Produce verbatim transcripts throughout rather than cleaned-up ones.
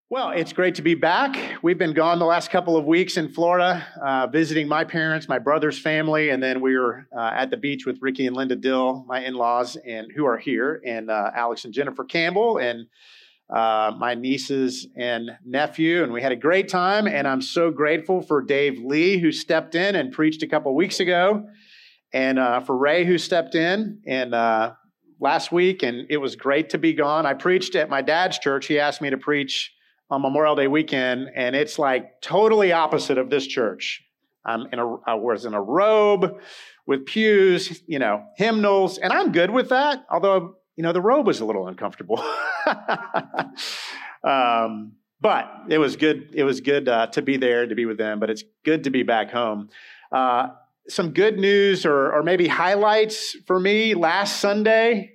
Well, it's great to be back. We've been gone the last couple of weeks in Florida, uh, visiting my parents, my brother's family, and then we were uh, at the beach with Ricky and Linda Dill, my in-laws, and who are here, and uh, Alex and Jennifer Campbell, and uh, my nieces and nephew, and we had a great time, and I'm so grateful for Dave Lee, who stepped in and preached a couple of weeks ago, and uh, for Ray, who stepped in, and uh, last week, and it was great to be gone. I preached at my dad's church. He asked me to preach on Memorial Day weekend, and it's like totally opposite of this church. I'm in a, I was in a robe with pews, you know, hymnals, and I'm good with that. Although, you know, the robe was a little uncomfortable. um, but it was good. It was good uh, to be there, to be with them. But it's good to be back home. Uh, some good news, or or maybe highlights for me. Last Sunday,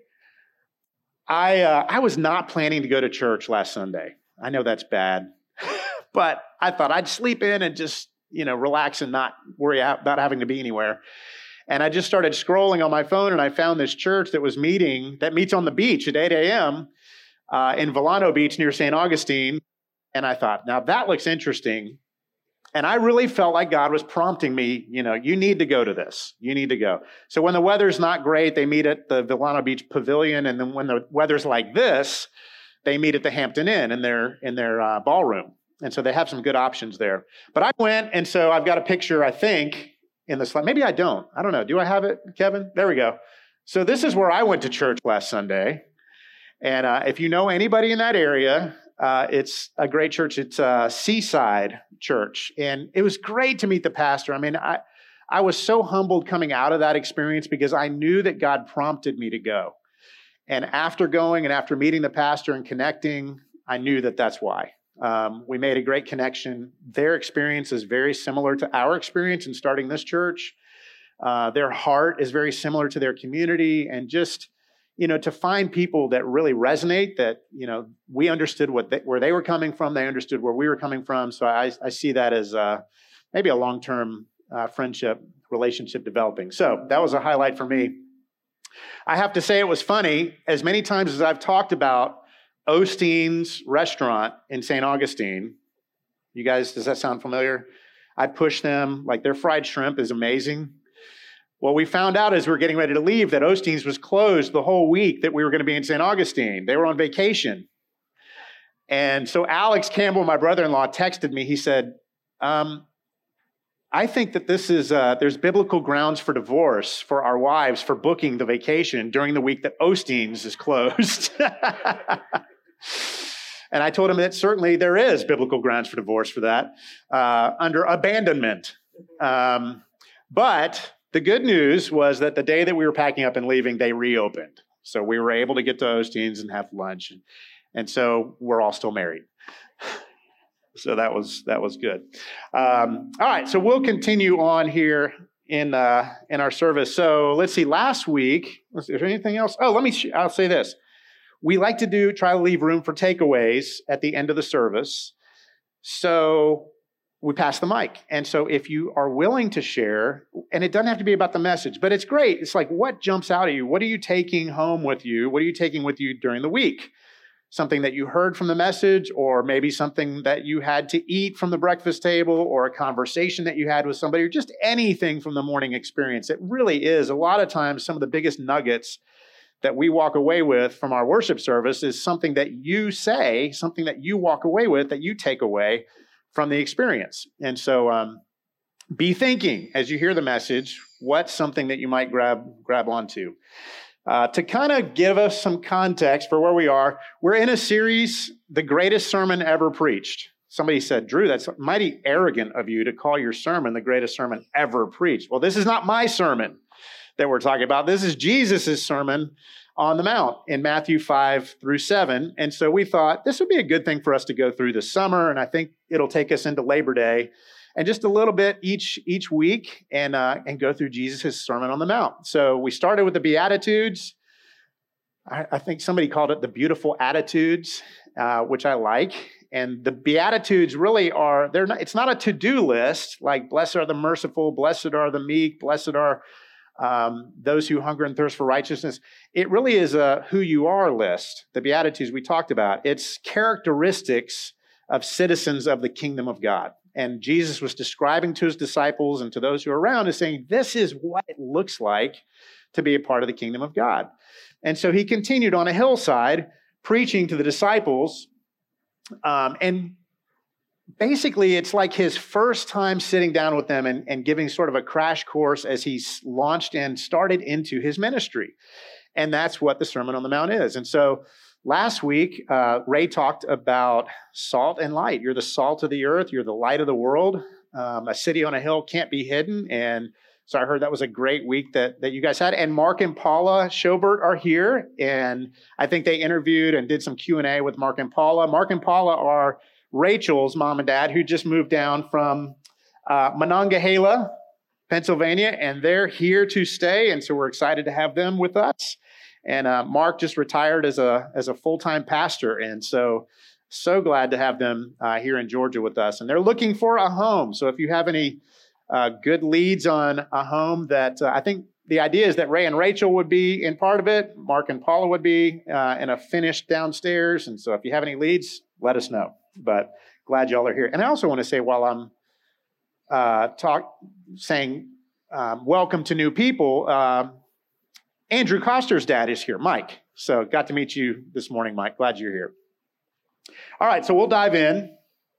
I uh, I was not planning to go to church last Sunday. I know that's bad, but I thought I'd sleep in and just, you know, relax and not worry about having to be anywhere. And I just started scrolling on my phone, and I found this church that was meeting, that meets on the beach at eight a.m. Uh, in Volano Beach near Saint Augustine. And I thought, now that looks interesting. And I really felt like God was prompting me, you know, you need to go to this. You need to go. So when the weather's not great, they meet at the Volano Beach Pavilion. And then when the weather's like this, they meet at the Hampton Inn in their in their uh, ballroom. And so they have some good options there. But I went, and so I've got a picture, I think, in the slide. Maybe I don't. I don't know. Do I have it, Kevin? There we go. So this is where I went to church last Sunday. And uh, if you know anybody in that area, uh, it's a great church. It's a Seaside Church. And it was great to meet the pastor. I mean, I, I was so humbled coming out of that experience because I knew that God prompted me to go. And after going and after meeting the pastor and connecting, I knew that that's why. Um, we made a great connection. Their experience is very similar to our experience in starting this church. Uh, their heart is very similar to their community. And just, you know, to find people that really resonate, that, you know, we understood what they, where they were coming from. They understood where we were coming from. So I, I see that as uh, maybe a long-term uh, friendship, relationship developing. So that was a highlight for me. I have to say it was funny. As many times as I've talked about Osteen's restaurant in Saint Augustine, you guys, does that sound familiar? I push them, like their fried shrimp is amazing. Well, we found out as we were getting ready to leave that Osteen's was closed the whole week that we were going to be in Saint Augustine. They were on vacation. And so Alex Campbell, my brother-in-law, texted me. He said, um, I think that this is, uh, there's biblical grounds for divorce for our wives for booking the vacation during the week that Osteen's is closed. And I told him that certainly there is biblical grounds for divorce for that uh, under abandonment. Um, but the good news was that the day that we were packing up and leaving, they reopened. So we were able to get to Osteen's and have lunch. And, and so we're all still married. So that was that was good. Um, all right, so we'll continue on here in uh, in our service. So let's see. Last week, is there anything else? Oh, let me. Sh- I'll say this. We like to do try to leave room for takeaways at the end of the service. So we pass the mic. And so if you are willing to share, and it doesn't have to be about the message, but it's great. It's like, what jumps out at you? What are you taking home with you? What are you taking with you during the week? Something that you heard from the message, or maybe something that you had to eat from the breakfast table, or a conversation that you had with somebody, or just anything from the morning experience. It really is a lot of times some of the biggest nuggets that we walk away with from our worship service is something that you say, something that you walk away with, that you take away from the experience. And so um, be thinking as you hear the message, what's something that you might grab grab onto. Uh, to kind of give us some context for where we are, we're in a series, The Greatest Sermon Ever Preached. Somebody said, Drew, that's mighty arrogant of you to call your sermon the greatest sermon ever preached. Well, this is not my sermon that we're talking about. This is Jesus' sermon on the Mount in Matthew five through seven. And so we thought this would be a good thing for us to go through this summer, and I think it'll take us into Labor Day and just a little bit each each week, and uh, and go through Jesus' Sermon on the Mount. So we started with the Beatitudes. I, I think somebody called it the beautiful attitudes, uh, which I like. And the Beatitudes really are, they're not, it's not a to-do list, like blessed are the merciful, blessed are the meek, blessed are um, those who hunger and thirst for righteousness. It really is a who you are list, the Beatitudes we talked about. It's characteristics of citizens of the kingdom of God. And Jesus was describing to his disciples and to those who are around is saying, this is what it looks like to be a part of the kingdom of God. And so he continued on a hillside preaching to the disciples. Um, and basically, it's like his first time sitting down with them and, and giving sort of a crash course as he launched and started into his ministry. And that's what the Sermon on the Mount is. And so last week, uh, Ray talked about salt and light. You're the salt of the earth. You're the light of the world. Um, a city on a hill can't be hidden. And so I heard that was a great week that, that you guys had. And Mark and Paula Schobert are here. And I think they interviewed and did some Q and A with Mark and Paula. Mark and Paula are Rachel's mom and dad, who just moved down from uh, Monongahela, Pennsylvania, and they're here to stay. And so we're excited to have them with us. And uh, Mark just retired as a as a full-time pastor. And so, so glad to have them uh, here in Georgia with us. And they're looking for a home. So if you have any uh, good leads on a home that uh, I think the idea is that Ray and Rachel would be in part of it. Mark and Paula would be uh, in a finished downstairs. And so if you have any leads, let us know. But glad y'all are here. And I also want to say while I'm uh, talk saying um, welcome to new people, uh, Andrew Koster's dad is here, Mike. So got to meet you this morning, Mike. Glad you're here. All right, so we'll dive in.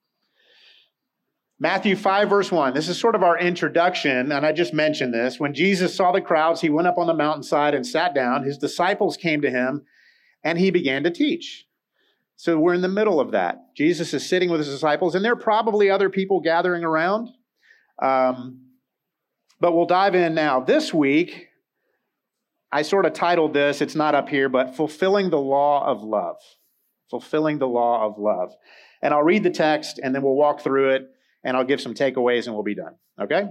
Matthew five, verse one. This is sort of our introduction, and I just mentioned this. When Jesus saw the crowds, he went up on the mountainside and sat down. His disciples came to him, and he began to teach. So we're in the middle of that. Jesus is sitting with his disciples, and there are probably other people gathering around. Um, but we'll dive in now. This week, I sort of titled this, it's not up here, but Fulfilling the Law of Love. Fulfilling the Law of Love. And I'll read the text, and then we'll walk through it, and I'll give some takeaways, and we'll be done. Okay?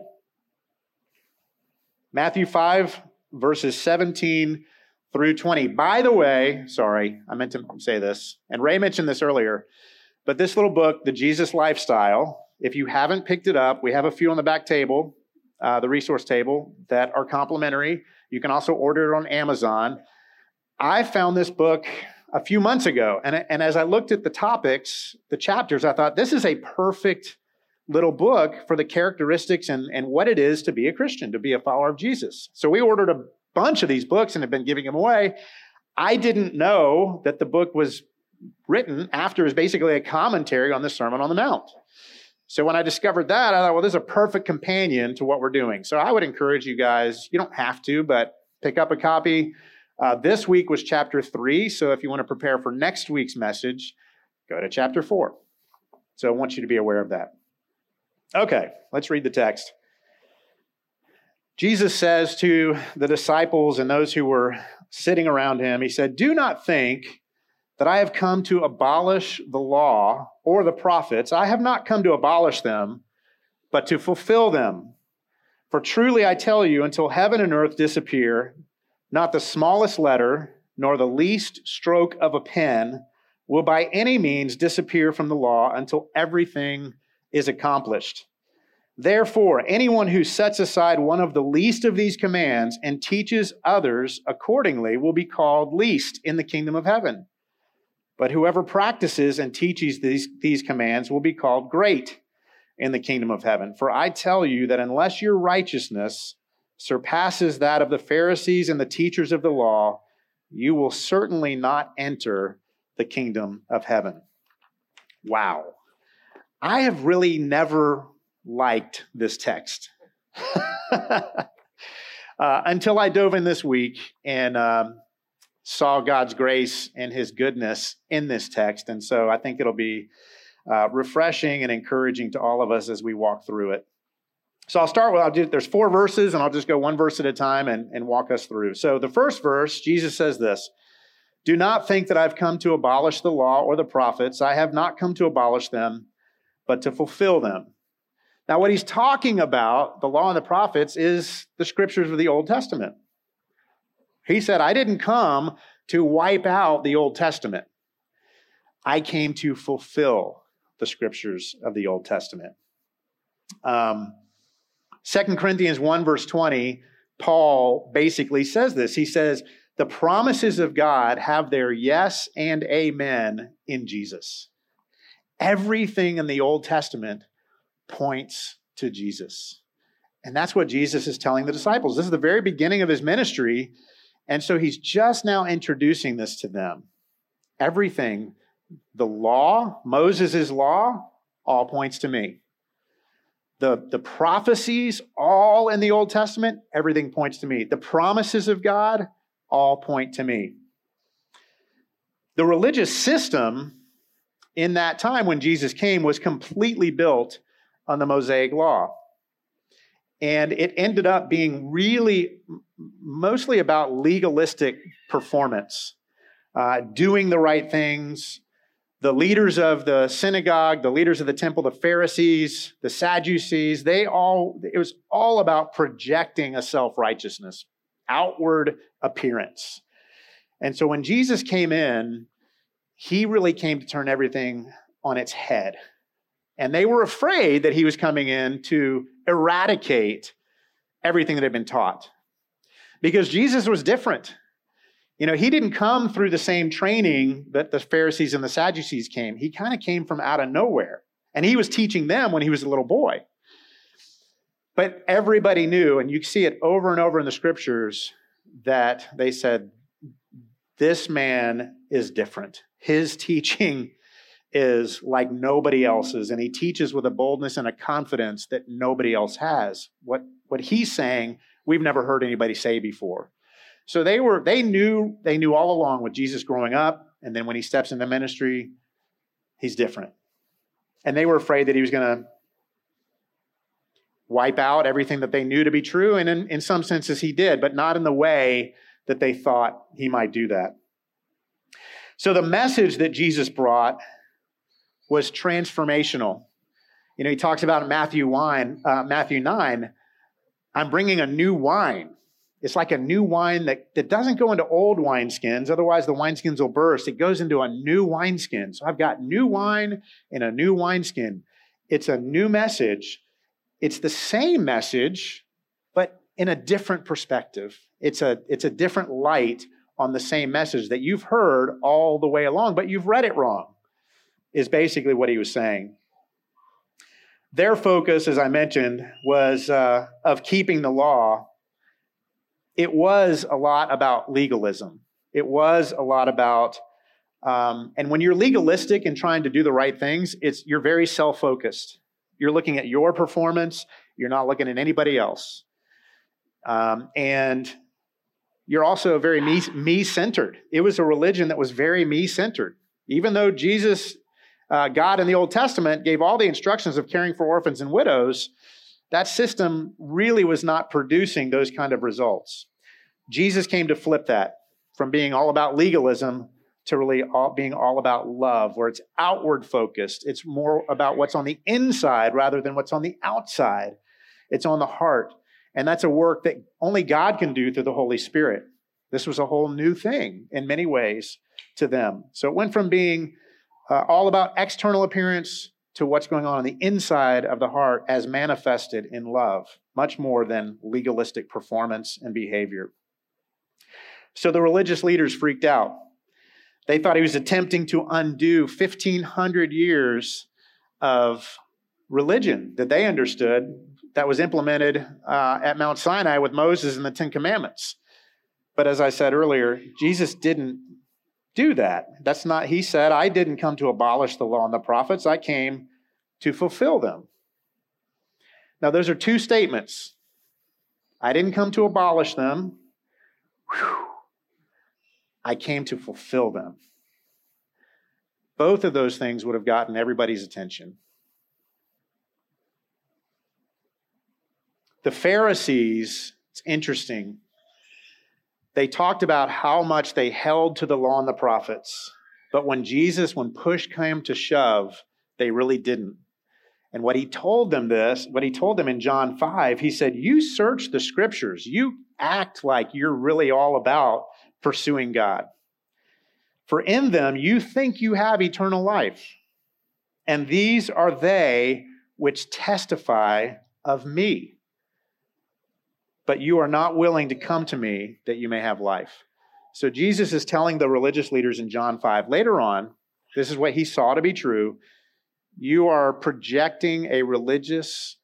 Matthew five, verses seventeen through twenty. By the way, sorry, I meant to say this, and Ray mentioned this earlier, but this little book, The Jesus Lifestyle, if you haven't picked it up, we have a few on the back table, uh, the resource table, that are complimentary. You can also order it on Amazon. I found this book a few months ago, and, and as I looked at the topics, the chapters, I thought this is a perfect little book for the characteristics and, and what it is to be a Christian, to be a follower of Jesus. So we ordered a bunch of these books and have been giving them away. I didn't know that the book was written after is basically a commentary on the Sermon on the Mount. So when I discovered that, I thought, well, this is a perfect companion to what we're doing. So I would encourage you guys, you don't have to, but pick up a copy. Uh, this week was chapter three. So if you want to prepare for next week's message, go to chapter four. So I want you to be aware of that. Okay, let's read the text. Jesus says to the disciples and those who were sitting around him, he said, "Do not think that I have come to abolish the law or the prophets. I have not come to abolish them, but to fulfill them. For truly I tell you, until heaven and earth disappear, not the smallest letter, nor the least stroke of a pen will by any means disappear from the law until everything is accomplished. Therefore, anyone who sets aside one of the least of these commands and teaches others accordingly will be called least in the kingdom of heaven. But whoever practices and teaches these, these commands will be called great in the kingdom of heaven. For I tell you that unless your righteousness surpasses that of the Pharisees and the teachers of the law, you will certainly not enter the kingdom of heaven." Wow. I have really never liked this text uh, until I dove in this week and um, saw God's grace and his goodness in this text. And so I think it'll be uh, refreshing and encouraging to all of us as we walk through it. So I'll start with, I'll do, there's four verses, and I'll just go one verse at a time and, and walk us through. So the first verse, Jesus says this, "Do not think that I've come to abolish the law or the prophets. I have not come to abolish them, but to fulfill them." Now, what he's talking about, the law and the prophets, is the scriptures of the Old Testament. He said, I didn't come to wipe out the Old Testament. I came to fulfill the scriptures of the Old Testament. Um, Second Corinthians one, verse twenty, Paul basically says this. He says, the promises of God have their yes and amen in Jesus. Everything in the Old Testament points to Jesus. And that's what Jesus is telling the disciples. This is the very beginning of his ministry. And so he's just now introducing this to them. Everything, the law, Moses' law, all points to me. The, the prophecies, all in the Old Testament, everything points to me. The promises of God, all point to me. The religious system in that time when Jesus came was completely built on the Mosaic law. And it ended up being really mostly about legalistic performance, uh, doing the right things. The leaders of the synagogue, the leaders of the temple, the Pharisees, the Sadducees, they all, it was all about projecting a self-righteousness, outward appearance. And so when Jesus came in, he really came to turn everything on its head. And they were afraid that he was coming in to eradicate everything that had been taught. Because Jesus was different. You know, he didn't come through the same training that the Pharisees and the Sadducees came. He kind of came from out of nowhere. And he was teaching them when he was a little boy. But everybody knew, and you see it over and over in the scriptures, that they said, this man is different. His teaching is like nobody else's, and he teaches with a boldness and a confidence that nobody else has. What, what he's saying, we've never heard anybody say before. So they were, they knew, they knew all along with Jesus growing up, and then when he steps into ministry, he's different. And they were afraid that he was going to wipe out everything that they knew to be true, and in, in some senses he did, but not in the way that they thought he might do that. So the message that Jesus brought was transformational. You know, he talks about in Matthew, wine, uh, Matthew nine, I'm bringing a new wine. It's like a new wine that, that doesn't go into old wineskins. Otherwise, the wineskins will burst. It goes into a new wineskin. So I've got new wine in a new wineskin. It's a new message. It's the same message, but in a different perspective. It's a, it's a different light on the same message that you've heard all the way along, but you've read it wrong, is basically what he was saying. Their focus, as I mentioned, was uh, of keeping the law. It was a lot about legalism. It was a lot about, um, and when you're legalistic and trying to do the right things, it's you're very self-focused. You're looking at your performance. You're not looking at anybody else. Um, and you're also very me, me-centered. It was a religion that was very me-centered. Even though Jesus, uh, God in the Old Testament, gave all the instructions of caring for orphans and widows, that system really was not producing those kind of results. Jesus came to flip that from being all about legalism to really all, being all about love, where it's outward focused. It's more about what's on the inside rather than what's on the outside. It's on the heart. And that's a work that only God can do through the Holy Spirit. This was a whole new thing in many ways to them. So it went from being uh, all about external appearance to what's going on on the inside of the heart as manifested in love, much more than legalistic performance and behavior. So the religious leaders freaked out. They thought he was attempting to undo fifteen hundred years of religion that they understood that was implemented uh, at Mount Sinai with Moses and the Ten Commandments. But as I said earlier, Jesus didn't do that. That's not, he said, I didn't come to abolish the law and the prophets. I came to fulfill them. Now, those are two statements. I didn't come to abolish them. Whew. I came to fulfill them. Both of those things would have gotten everybody's attention. The Pharisees, it's interesting, they talked about how much they held to the law and the prophets. But when Jesus, when push came to shove, they really didn't. And what he told them this, what he told them in John five, he said, you search the scriptures. You act like you're really all about pursuing God. For in them you think you have eternal life. And these are they which testify of me. But you are not willing to come to me that you may have life. So Jesus is telling the religious leaders in John five, later on, this is what he saw to be true. you are projecting a religious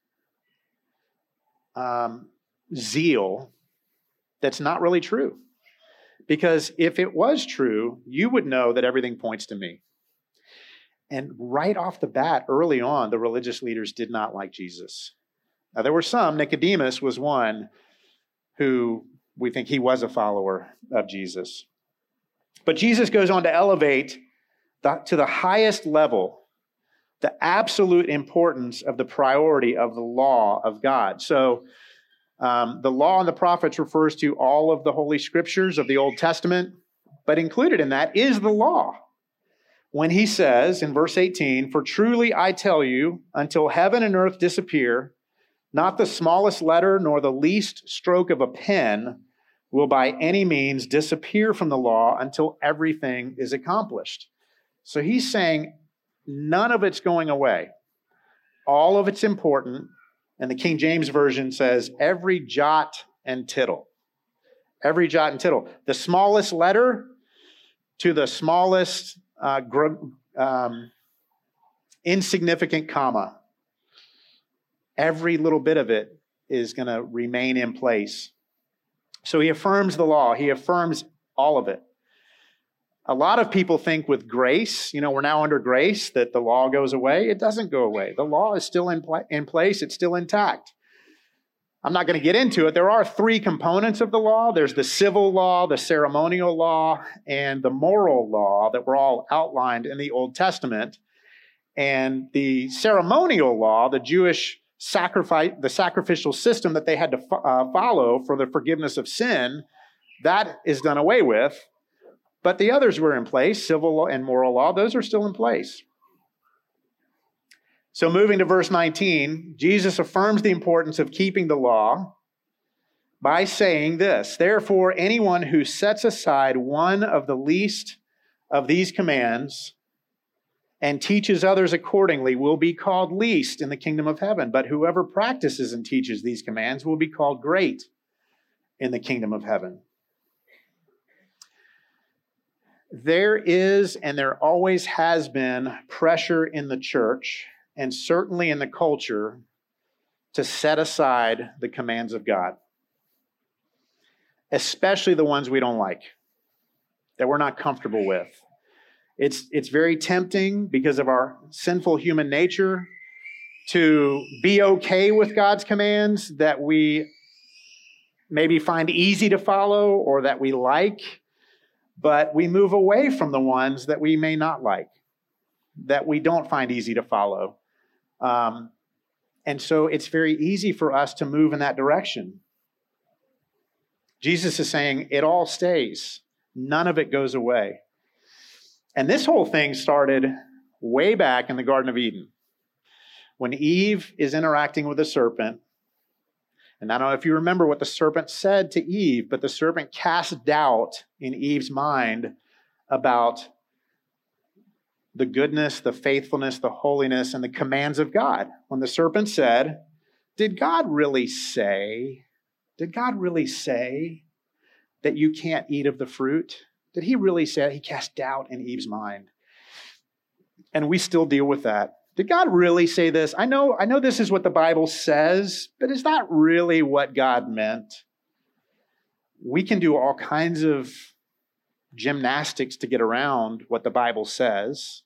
um, zeal that's not really true. Because if it was true, you would know that everything points to me. And right off the bat, early on, the religious leaders did not like Jesus. Now, there were some. Nicodemus was one who we think he was a follower of Jesus. But Jesus goes on to elevate the, to the highest level the absolute importance of the priority of the law of God. So um, the law and the prophets refers to all of the Holy Scriptures of the Old Testament, but included in that is the law. When he says in verse eighteen, "For truly I tell you, until heaven and earth disappear, not the smallest letter nor the least stroke of a pen will by any means disappear from the law until everything is accomplished." So he's saying none of it's going away. All of it's important. And the King James Version says every jot and tittle. Every jot and tittle. The smallest letter to the smallest uh, gr- um, insignificant comma. Every little bit of it is going to remain in place. So he affirms the law. He affirms all of it. A lot of people think with grace, you know, we're now under grace, that the law goes away. It doesn't go away. The law is still in, pl- in place. It's still intact. I'm not going to get into it. There are three components of the law. There's the civil law, the ceremonial law, and the moral law that were all outlined in the Old Testament. And the ceremonial law, the Jewish sacrifice, the sacrificial system that they had to fo- uh, follow for the forgiveness of sin, that is done away with. But the others were in place, civil law and moral law. Those are still in place. So moving to verse nineteen, Jesus affirms the importance of keeping the law by saying this: "Therefore, anyone who sets aside one of the least of these commands and teaches others accordingly will be called least in the kingdom of heaven. But whoever practices and teaches these commands will be called great in the kingdom of heaven." There is, and there always has been, pressure in the church, and certainly in the culture, to set aside the commands of God, especially the ones we don't like, that we're not comfortable with. It's, it's very tempting because of our sinful human nature to be okay with God's commands that we maybe find easy to follow or that we like, but we move away from the ones that we may not like, that we don't find easy to follow. Um, and so it's very easy for us to move in that direction. Jesus is saying it all stays. None of it goes away. And this whole thing started way back in the Garden of Eden, when Eve is interacting with the serpent. And I don't know if you remember what the serpent said to Eve, but the serpent cast doubt in Eve's mind about the goodness, the faithfulness, the holiness, and the commands of God. When the serpent said, did God really say, did God really say that you can't eat of the fruit? Did he really say? He cast doubt in Eve's mind. And we still deal with that. Did God really say this? I know, I know this is what the Bible says, but is that really what God meant? We can do all kinds of gymnastics to get around what the Bible says.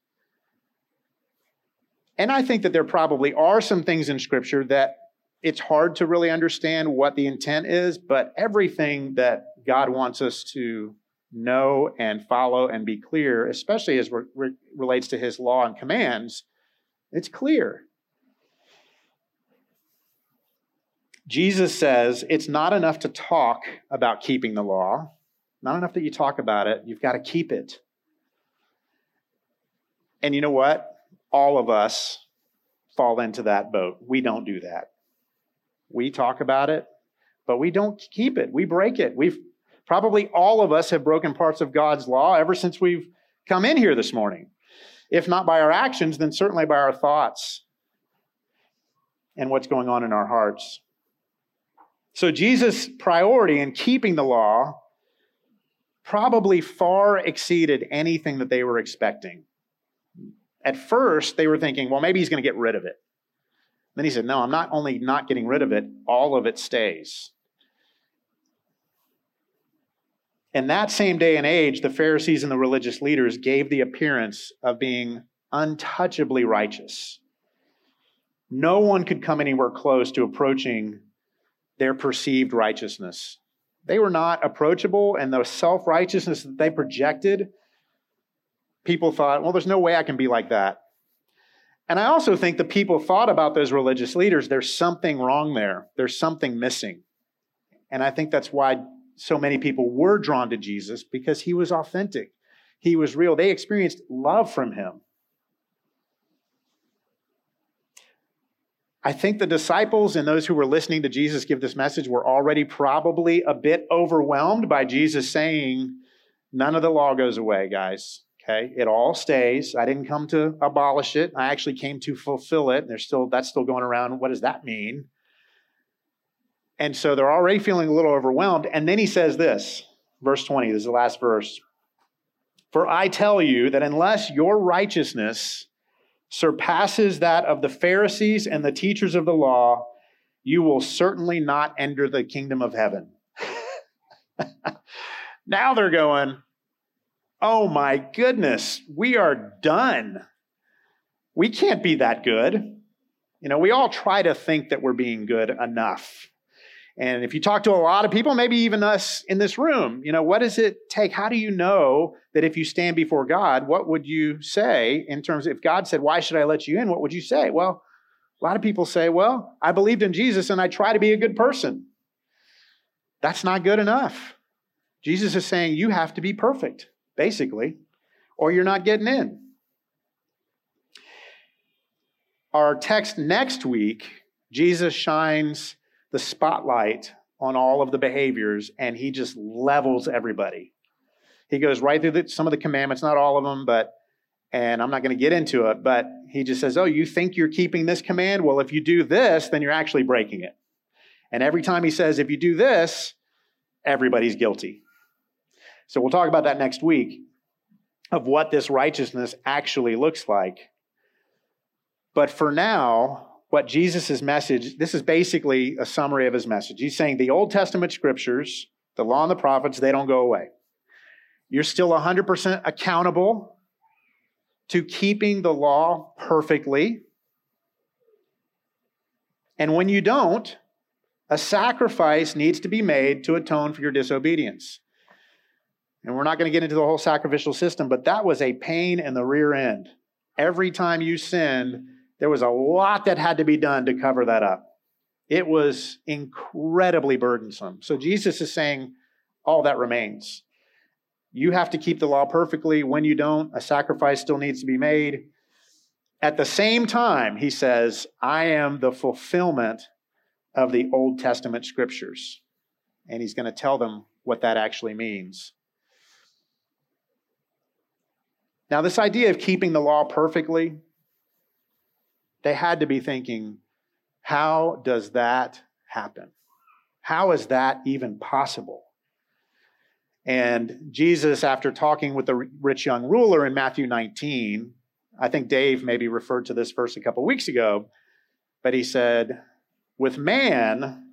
And I think that there probably are some things in Scripture that it's hard to really understand what the intent is, but everything that God wants us to know and follow and be clear, especially as it re- relates to his law and commands, it's clear. Jesus says it's not enough to talk about keeping the law. Not enough that you talk about it. You've got to keep it. And you know what? All of us fall into that boat. We don't do that. We talk about it, but we don't keep it. We break it. We've probably all of us have broken parts of God's law ever since we've come in here this morning. If not by our actions, then certainly by our thoughts and what's going on in our hearts. So Jesus' priority in keeping the law probably far exceeded anything that they were expecting. At first, they were thinking, well, maybe he's going to get rid of it. Then he said, no, I'm not only not getting rid of it, all of it stays. In that same day and age, the Pharisees and the religious leaders gave the appearance of being untouchably righteous. No one could come anywhere close to approaching their perceived righteousness. They were not approachable, and the self-righteousness that they projected, people thought, well, there's no way I can be like that. And I also think the people thought about those religious leaders, there's something wrong there. There's something missing. And I think that's why so many people were drawn to Jesus, because he was authentic. He was real. They experienced love from him. I think the disciples and those who were listening to Jesus give this message were already probably a bit overwhelmed by Jesus saying, none of the law goes away, guys. Okay, it all stays. I didn't come to abolish it. I actually came to fulfill it. And there's still that's still going around. What does that mean? And so they're already feeling a little overwhelmed. And then he says this, verse twenty, this is the last verse. For I tell you that unless your righteousness surpasses that of the Pharisees and the teachers of the law, you will certainly not enter the kingdom of heaven. Now they're going, oh my goodness, we are done. We can't be that good. You know, we all try to think that we're being good enough. And if you talk to a lot of people, maybe even us in this room, you know, what does it take? How do you know that if you stand before God, what would you say in terms of if God said, why should I let you in? What would you say? Well, a lot of people say, well, I believed in Jesus and I try to be a good person. That's not good enough. Jesus is saying you have to be perfect, basically, or you're not getting in. Our text next week, Jesus shines the spotlight on all of the behaviors, and he just levels everybody. He goes right through the, some of the commandments, not all of them, but, and I'm not going to get into it, but he just says, oh, you think you're keeping this command? Well, if you do this, then you're actually breaking it. And every time he says, if you do this, everybody's guilty. So we'll talk about that next week, of what this righteousness actually looks like. But for now, what Jesus' message, this is basically a summary of his message. He's saying the Old Testament scriptures, the law and the prophets, they don't go away. You're still one hundred percent accountable to keeping the law perfectly. And when you don't, a sacrifice needs to be made to atone for your disobedience. And we're not going to get into the whole sacrificial system, but that was a pain in the rear end. Every time you sinned, there was a lot that had to be done to cover that up. It was incredibly burdensome. So Jesus is saying all that remains. You have to keep the law perfectly. When you don't, a sacrifice still needs to be made. At the same time, he says, I am the fulfillment of the Old Testament scriptures. And he's going to tell them what that actually means. Now, this idea of keeping the law perfectly, they had to be thinking, how does that happen? How is that even possible? And Jesus, after talking with the rich young ruler in Matthew nineteen, I think Dave maybe referred to this verse a couple weeks ago, but he said, with man,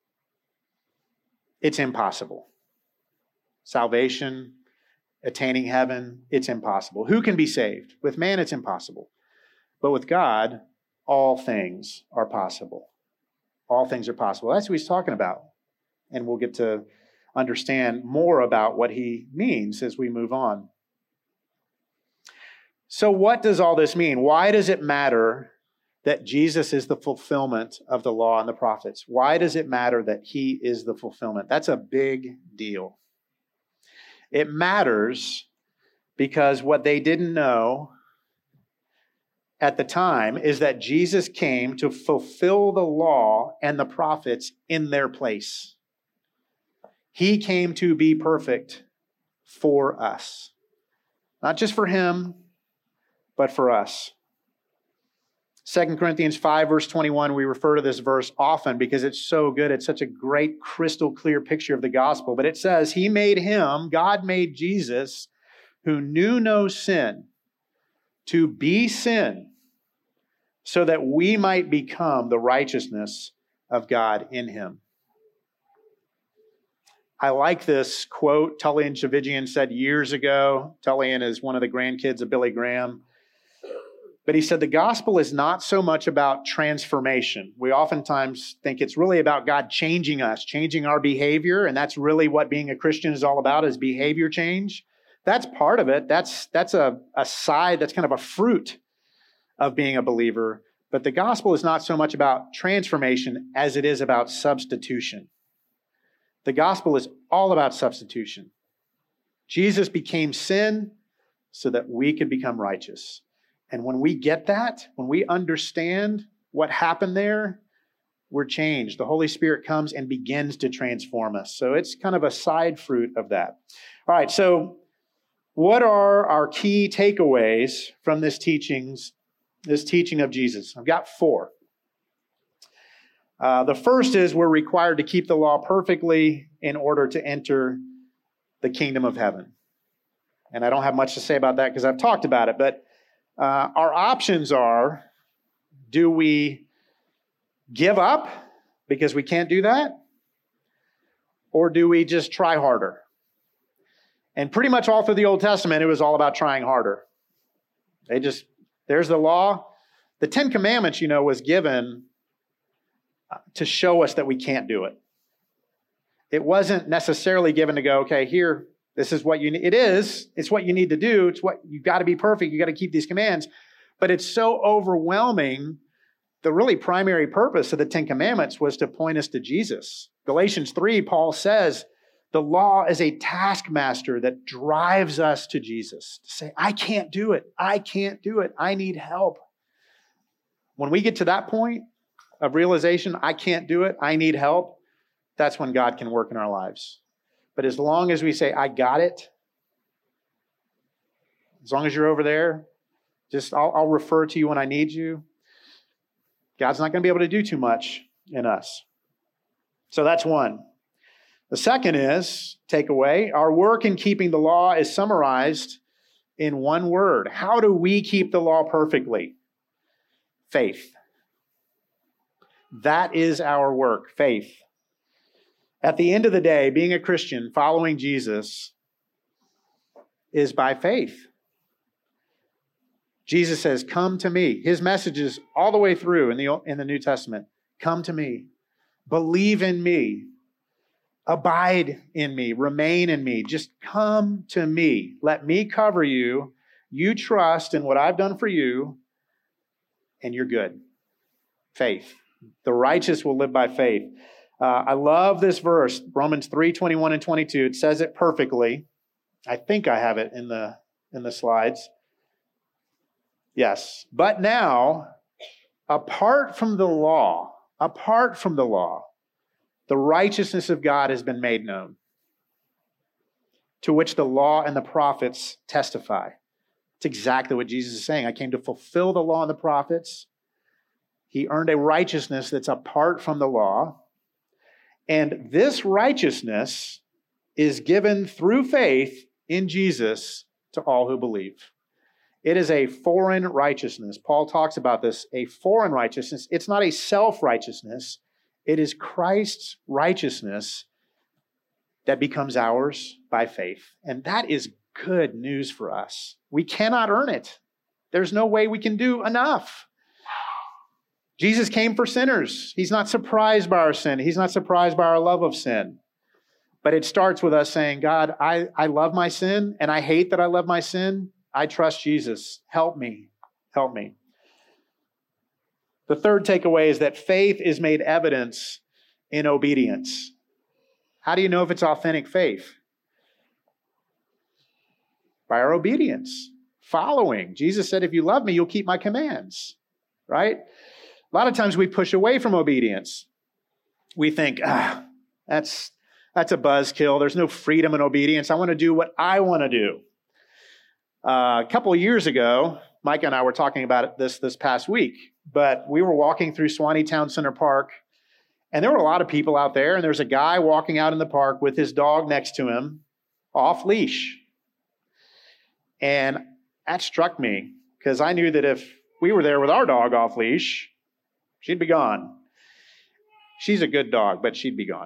it's impossible. Salvation, attaining heaven, it's impossible. Who can be saved? With man, it's impossible. But with God, all things are possible. All things are possible. That's what he's talking about. And we'll get to understand more about what he means as we move on. So what does all this mean? Why does it matter that Jesus is the fulfillment of the law and the prophets? Why does it matter that he is the fulfillment? That's a big deal. It matters because what they didn't know at the time is that Jesus came to fulfill the law and the prophets in their place. He came to be perfect for us. Not just for him, but for us. Second Corinthians five, verse twenty-one, we refer to this verse often because it's so good. It's such a great, crystal clear picture of the gospel. But it says, he made him, God made Jesus, who knew no sin, to be sin, so that we might become the righteousness of God in him. I like this quote Tullian Tchividjian said years ago. Tullian is one of the grandkids of Billy Graham. But he said, the gospel is not so much about transformation. We oftentimes think it's really about God changing us, changing our behavior. And that's really what being a Christian is all about, is behavior change. That's part of it. That's, that's a, a side, that's kind of a fruit of being a believer. But the gospel is not so much about transformation as it is about substitution. The gospel is all about substitution. Jesus became sin so that we could become righteous. And when we get that, when we understand what happened there, we're changed. The Holy Spirit comes and begins to transform us. So it's kind of a side fruit of that. All right, so what are our key takeaways from this teachings, this teaching of Jesus? I've got four. Uh, the first is we're required to keep the law perfectly in order to enter the kingdom of heaven. And I don't have much to say about that because I've talked about it, but uh, our options are, do we give up because we can't do that? Or do we just try harder? And pretty much all through the Old Testament, it was all about trying harder. They just, there's the law. The Ten Commandments, you know, was given to show us that we can't do it. It wasn't necessarily given to go, okay, here, this is what you need. It is. It's what you need to do. It's what you've got to be perfect. You got to keep these commands. But it's so overwhelming. The really primary purpose of the Ten Commandments was to point us to Jesus. Galatians three, Paul says, the law is a taskmaster that drives us to Jesus. To say, I can't do it. I can't do it. I need help. When we get to that point of realization, I can't do it, I need help, that's when God can work in our lives. But as long as we say, I got it, as long as you're over there, just I'll, I'll refer to you when I need you, God's not going to be able to do too much in us. So that's one. The second is, takeaway, our work in keeping the law is summarized in one word. How do we keep the law perfectly? Faith. That is our work, faith. At the end of the day, being a Christian, following Jesus, is by faith. Jesus says, come to me. His message is all the way through in the, in the New Testament. Come to me. Believe in me. Abide in me. Remain in me. Just come to me. Let me cover you. You trust in what I've done for you, and you're good. Faith. The righteous will live by faith. Uh, I love this verse, Romans three, twenty-one and twenty-two. It says it perfectly. I think I have it in the, in the slides. Yes. But now, apart from the law, apart from the law, the righteousness of God has been made known, to which the law and the prophets testify. It's exactly what Jesus is saying. I came to fulfill the law and the prophets. He earned a righteousness that's apart from the law. And this righteousness is given through faith in Jesus to all who believe. It is a foreign righteousness. Paul talks about this, a foreign righteousness. It's not a self-righteousness. It is Christ's righteousness that becomes ours by faith. And that is good news for us. We cannot earn it. There's no way we can do enough. Jesus came for sinners. He's not surprised by our sin. He's not surprised by our love of sin. But it starts with us saying, God, I, I love my sin, and I hate that I love my sin. I trust Jesus. Help me. Help me. The third takeaway is that faith is made evidence in obedience. How do you know if it's authentic faith? By our obedience, following. Jesus said, if you love me, you'll keep my commands, right? A lot of times we push away from obedience. We think, ah, that's, that's a buzzkill. There's no freedom in obedience. I want to do what I want to do. Uh, a couple of years ago, Micah and I were talking about this this past week, but we were walking through Swanee Town Center Park, and there were a lot of people out there, and there's a guy walking out in the park with his dog next to him, off leash. And that struck me, because I knew that if we were there with our dog off leash, she'd be gone. She's a good dog, but she'd be gone.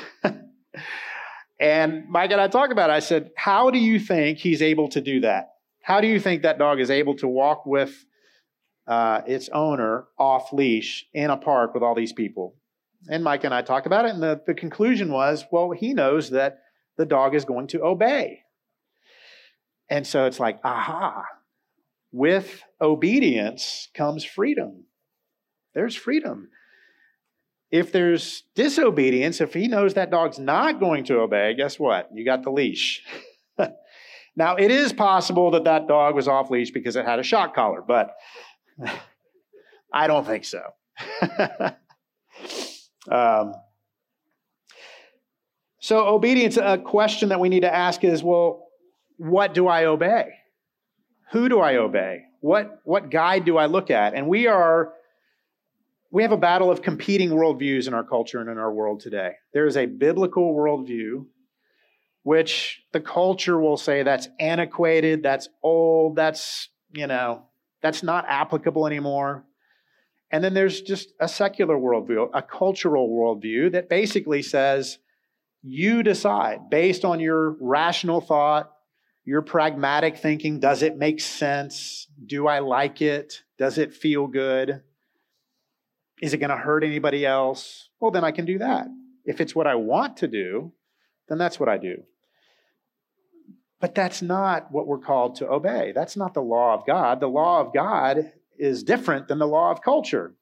And Mike and I talked about it. I said, how do you think he's able to do that? How do you think that dog is able to walk with uh, its owner off leash in a park with all these people? And Mike and I talked about it, and the, the conclusion was, well, he knows that the dog is going to obey. And so it's like, aha, with obedience comes freedom. There's freedom. If there's disobedience, if he knows that dog's not going to obey, guess what? You got the leash. Now, it is possible that that dog was off leash because it had a shock collar, but I don't think so. um, so obedience, a question that we need to ask is, well, what do I obey? Who do I obey? What, what guide do I look at? And we are... We have a battle of competing worldviews in our culture and in our world today. There is a biblical worldview, which the culture will say that's antiquated, that's old, that's, you know, that's not applicable anymore. And then there's just a secular worldview, a cultural worldview that basically says, you decide based on your rational thought, your pragmatic thinking, does it make sense? Do I like it? Does it feel good? Is it going to hurt anybody else? Well, then I can do that. If it's what I want to do, then that's what I do. But that's not what we're called to obey. That's not the law of God. The law of God is different than the law of culture.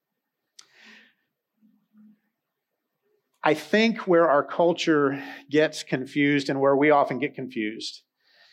I think where our culture gets confused and where we often get confused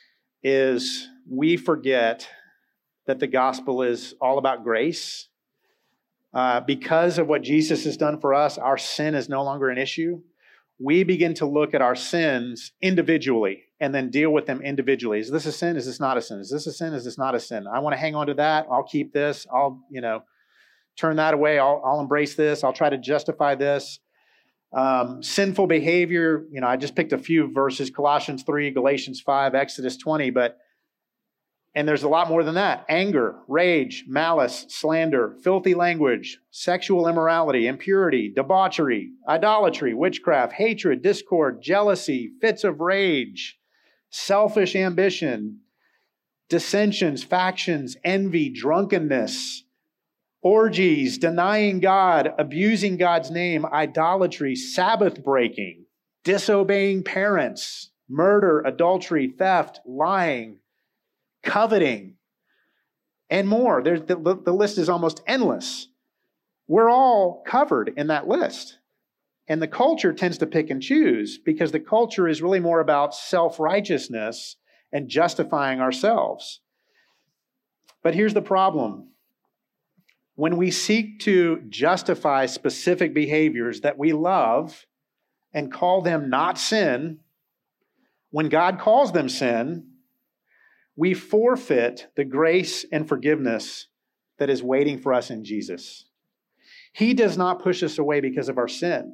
is we forget that the gospel is all about grace. Uh, because of what Jesus has done for us, our sin is no longer an issue. We begin to look at our sins individually and then deal with them individually. Is this a sin? Is this not a sin? Is this a sin? Is this not a sin? I want to hang on to that. I'll keep this. I'll, you know, turn that away. I'll, I'll embrace this. I'll try to justify this. Um, sinful behavior, you know, I just picked a few verses, Colossians three, Galatians five, Exodus twenty, but and there's a lot more than that. Anger, rage, malice, slander, filthy language, sexual immorality, impurity, debauchery, idolatry, witchcraft, hatred, discord, jealousy, fits of rage, selfish ambition, dissensions, factions, envy, drunkenness, orgies, denying God, abusing God's name, idolatry, Sabbath breaking, disobeying parents, murder, adultery, theft, lying, coveting, and more. There's, the, the list is almost endless. We're all covered in that list. And the culture tends to pick and choose because the culture is really more about self-righteousness and justifying ourselves. But here's the problem. When we seek to justify specific behaviors that we love and call them not sin, when God calls them sin, we forfeit the grace and forgiveness that is waiting for us in Jesus. He does not push us away because of our sin.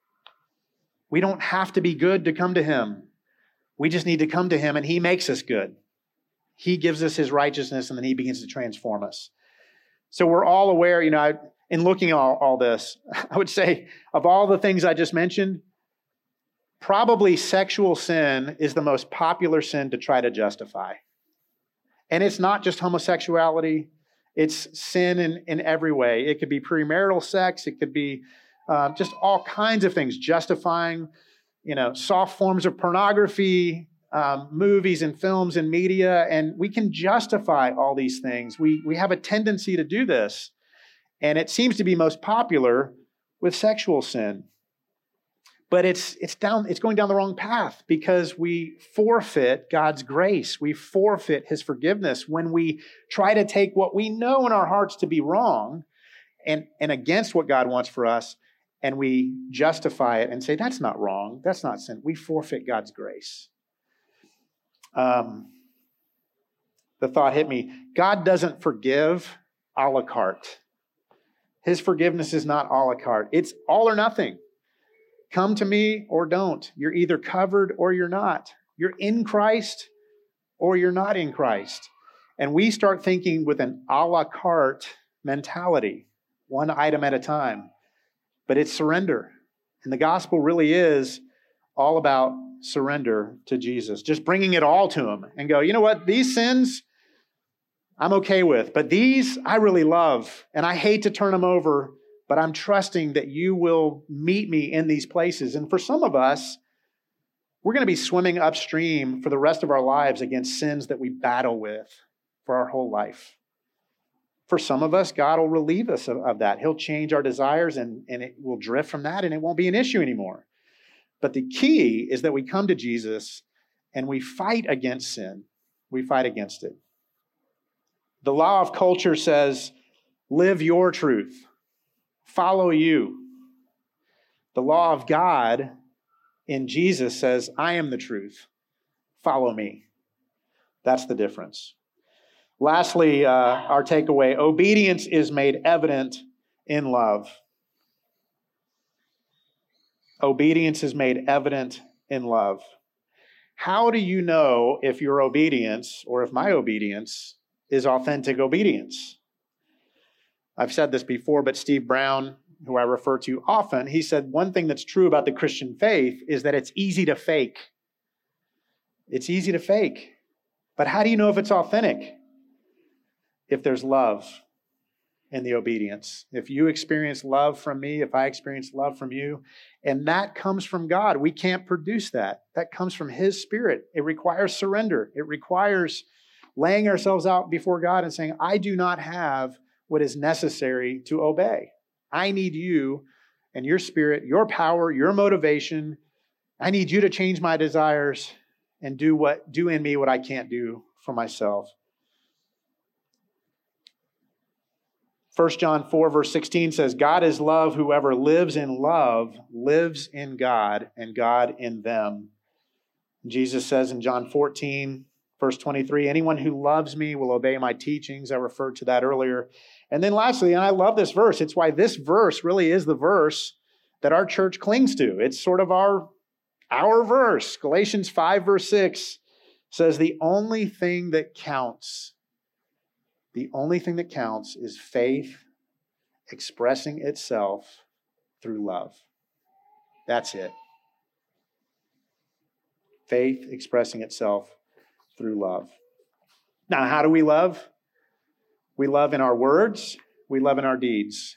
We don't have to be good to come to Him. We just need to come to Him and He makes us good. He gives us His righteousness and then He begins to transform us. So we're all aware, you know, I, in looking at all, all this, I would say of all the things I just mentioned, probably sexual sin is the most popular sin to try to justify. And it's not just homosexuality. It's sin in, in every way. It could be premarital sex. It could be uh, just all kinds of things, justifying, you know, soft forms of pornography, um, movies and films and media. And we can justify all these things. We, we have a tendency to do this. And it seems to be most popular with sexual sin. But it's it's down it's going down the wrong path because we forfeit God's grace. We forfeit His forgiveness when we try to take what we know in our hearts to be wrong and, and against what God wants for us, and we justify it and say, that's not wrong, that's not sin. We forfeit God's grace. Um, the thought hit me, God doesn't forgive a la carte. His forgiveness is not a la carte. It's all or nothing. Come to me or don't. You're either covered or you're not. You're in Christ or you're not in Christ. And we start thinking with an a la carte mentality, one item at a time. But it's surrender. And the gospel really is all about surrender to Jesus. Just bringing it all to him and go, you know what? These sins I'm okay with, but these I really love. And I hate to turn them over, but I'm trusting that you will meet me in these places. And for some of us, we're going to be swimming upstream for the rest of our lives against sins that we battle with for our whole life. For some of us, God will relieve us of, of that. He'll change our desires and, and it will drift from that and it won't be an issue anymore. But the key is that we come to Jesus and we fight against sin. We fight against it. The law of culture says, live your truth. Follow you. The law of God in Jesus says, I am the truth. Follow me. That's the difference. Lastly, uh, our takeaway, obedience is made evident in love. Obedience is made evident in love. How do you know if your obedience or if my obedience is authentic obedience? I've said this before, but Steve Brown, who I refer to often, he said one thing that's true about the Christian faith is that it's easy to fake. It's easy to fake. But how do you know if it's authentic? If there's love in the obedience. If you experience love from me, if I experience love from you, and that comes from God. We can't produce that. That comes from His Spirit. It requires surrender. It requires laying ourselves out before God and saying, I do not have what is necessary to obey. I need you and your Spirit, your power, your motivation. I need you to change my desires and do what do in me what I can't do for myself. First John four, verse sixteen says, God is love. Whoever lives in love lives in God and God in them. Jesus says in John fourteen, verse twenty-three, anyone who loves me will obey my teachings. I referred to that earlier. And then lastly, and I love this verse, it's why this verse really is the verse that our church clings to. It's sort of our, our verse. Galatians five, verse six says, the only thing that counts The only thing that counts is faith expressing itself through love. That's it. Faith expressing itself through love. Now, how do we love? We love in our words. We love in our deeds.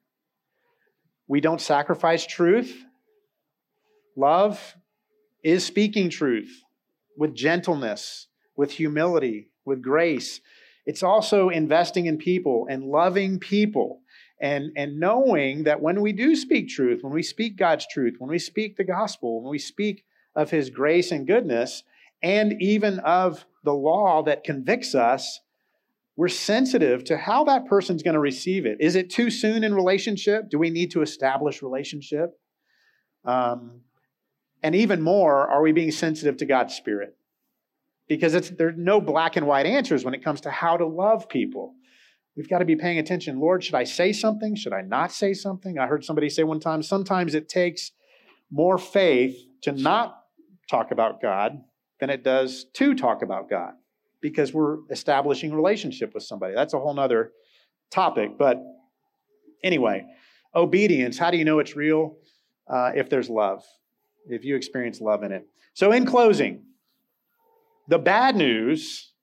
We don't sacrifice truth. Love is speaking truth with gentleness, with humility, with grace. It's also investing in people and loving people and, and knowing that when we do speak truth, when we speak God's truth, when we speak the gospel, when we speak of His grace and goodness, and even of the law that convicts us, we're sensitive to how that person's going to receive it. Is it too soon in relationship? Do we need to establish relationship? Um, and even more, are we being sensitive to God's Spirit? Because it's, there are no black and white answers when it comes to how to love people. We've got to be paying attention. Lord, should I say something? Should I not say something? I heard somebody say one time, sometimes it takes more faith to not talk about God than it does to talk about God, because we're establishing a relationship with somebody. That's a whole nother topic. But anyway, obedience, how do you know it's real? Uh, if there's love, if you experience love in it. So in closing, the bad news,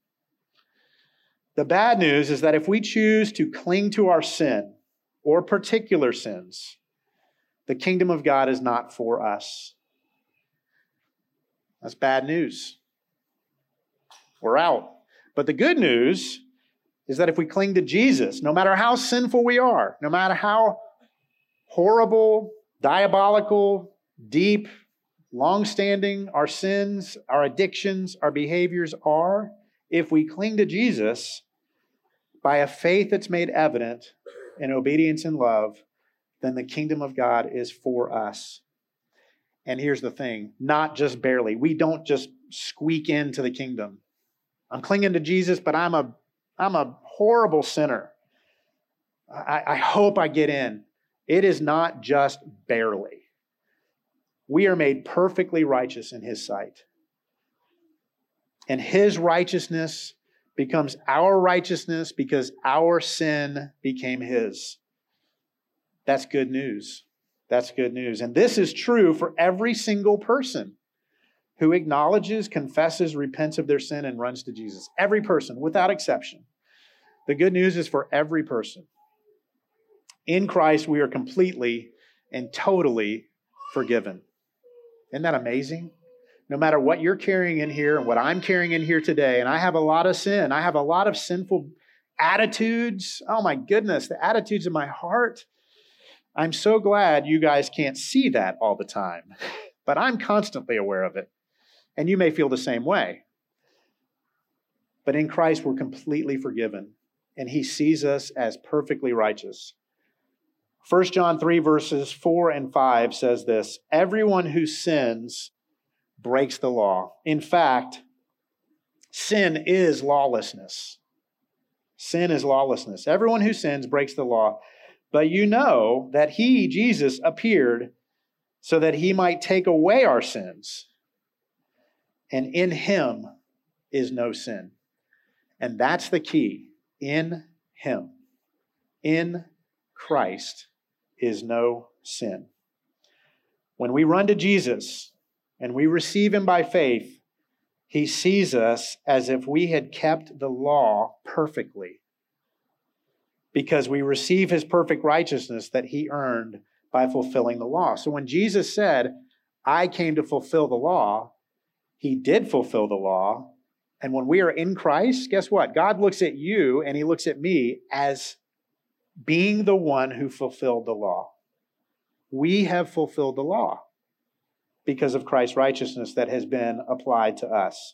the bad news is that if we choose to cling to our sin or particular sins, the kingdom of God is not for us. That's bad news. We're out. But the good news is that if we cling to Jesus, no matter how sinful we are, no matter how horrible, diabolical, deep, long-standing our sins, our addictions, our behaviors are, if we cling to Jesus by a faith that's made evident in obedience and love, then the kingdom of God is for us. And here's the thing, not just barely. We don't just squeak into the kingdom. I'm clinging to Jesus, but I'm a, I'm a horrible sinner. I, I hope I get in. It is not just barely. We are made perfectly righteous in His sight. And His righteousness becomes our righteousness because our sin became his. That's good news. That's good news. And this is true for every single person who acknowledges, confesses, repents of their sin, and runs to Jesus. Every person, without exception. The good news is for every person. In Christ, we are completely and totally forgiven. Isn't that amazing? No matter what you're carrying in here and what I'm carrying in here today, and I have a lot of sin. I have a lot of sinful attitudes. Oh my goodness, the attitudes of my heart. I'm so glad you guys can't see that all the time, but I'm constantly aware of it. And you may feel the same way. But in Christ, we're completely forgiven, and he sees us as perfectly righteous. First John three, verses four and five says this: everyone who sins breaks the law. In fact, sin is lawlessness. Sin is lawlessness. Everyone who sins breaks the law. But you know that he, Jesus, appeared so that he might take away our sins. And in him is no sin. And that's the key. In him, in Christ, is no sin. When we run to Jesus and we receive him by faith, he sees us as if we had kept the law perfectly, because we receive his perfect righteousness that he earned by fulfilling the law. So when Jesus said, I came to fulfill the law, he did fulfill the law. And when we are in Christ, guess what? God looks at you and he looks at me as being the one who fulfilled the law. We have fulfilled the law because of Christ's righteousness that has been applied to us.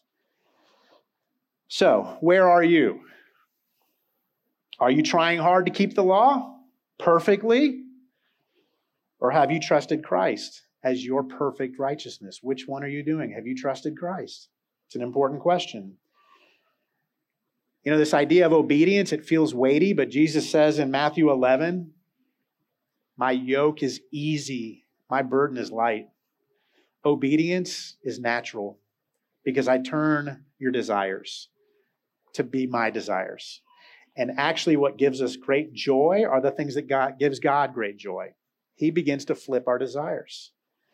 So, where are you? Are you trying hard to keep the law perfectly? Or have you trusted Christ as your perfect righteousness? Which one are you doing? Have you trusted Christ? It's an important question. You know, this idea of obedience, it feels weighty, but Jesus says in Matthew eleven, my yoke is easy, my burden is light. Obedience is natural because I turn your desires to be my desires. And actually what gives us great joy are the things that God gives God great joy. He begins to flip our desires.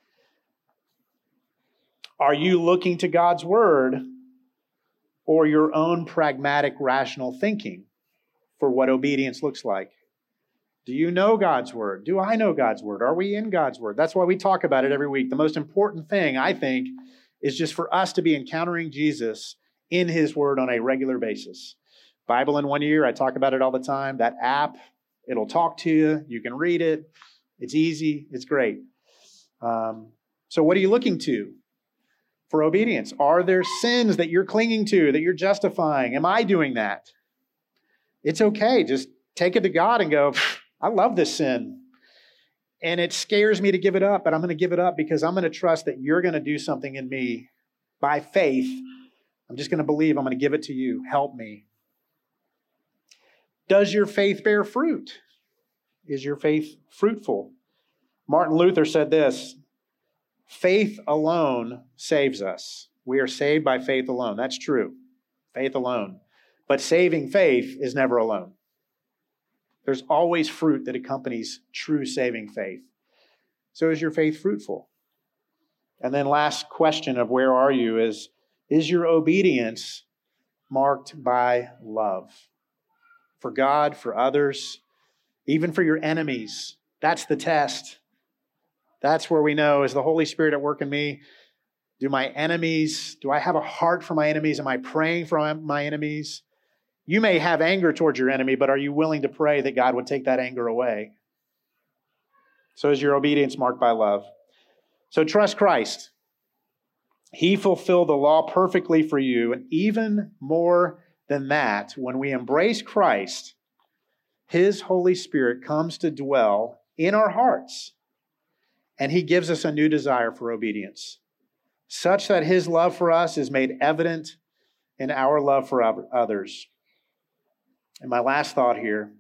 Are you looking to God's word or your own pragmatic, rational thinking for what obedience looks like? Do you know God's word? Do I know God's word? Are we in God's word? That's why we talk about it every week. The most important thing, I think, is just for us to be encountering Jesus in his word on a regular basis. Bible in one ear, I talk about it all the time. That app, it'll talk to you. You can read it. It's easy. It's great. Um, so what are you looking to for obedience? Are there sins that you're clinging to, that you're justifying? Am I doing that? It's okay. Just take it to God and go, I love this sin. And it scares me to give it up, but I'm going to give it up because I'm going to trust that you're going to do something in me by faith. I'm just going to believe. I'm going to give it to you. Help me. Does your faith bear fruit? Is your faith fruitful? Martin Luther said this: faith alone saves us. We are saved by faith alone. That's true. Faith alone. But saving faith is never alone. There's always fruit that accompanies true saving faith. So is your faith fruitful? And then last question of where are you is, is your obedience marked by love? For God, for others, even for your enemies. That's the test. That's where we know, is the Holy Spirit at work in me? Do my enemies, do I have a heart for my enemies? Am I praying for my enemies? You may have anger towards your enemy, but are you willing to pray that God would take that anger away? So is your obedience marked by love? So trust Christ. He fulfilled the law perfectly for you, and even more than that, when we embrace Christ, his Holy Spirit comes to dwell in our hearts, and he gives us a new desire for obedience, such that his love for us is made evident in our love for others. And my last thought here,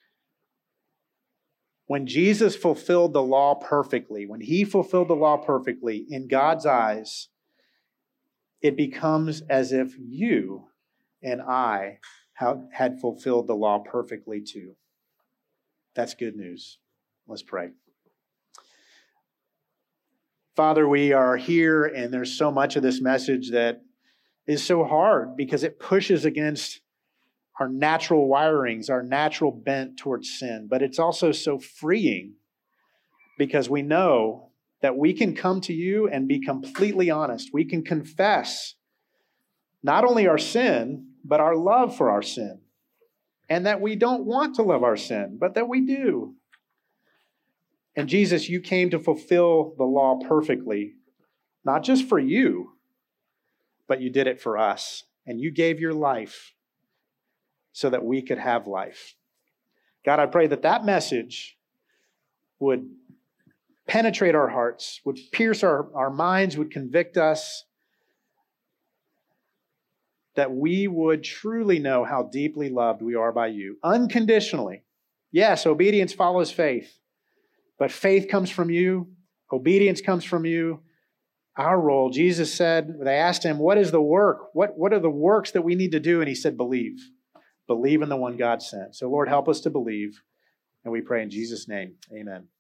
when Jesus fulfilled the law perfectly, when he fulfilled the law perfectly in God's eyes, it becomes as if you and I had fulfilled the law perfectly too. That's good news. Let's pray. Father, we are here, and there's so much of this message that is so hard because it pushes against our natural wirings, our natural bent towards sin. But it's also so freeing because we know that we can come to you and be completely honest. We can confess not only our sin, but our love for our sin. And that we don't want to love our sin, but that we do. And Jesus, you came to fulfill the law perfectly, not just for you, but you did it for us. And you gave your life so that we could have life. God, I pray that that message would penetrate our hearts, would pierce our, our minds, would convict us, that we would truly know how deeply loved we are by you, unconditionally. Yes, obedience follows faith. But faith comes from you. Obedience comes from you. Our role, Jesus said, they asked him, what is the work? What, what are the works that we need to do? And he said, believe. Believe in the one God sent. So Lord, help us to believe. And we pray in Jesus' name, amen.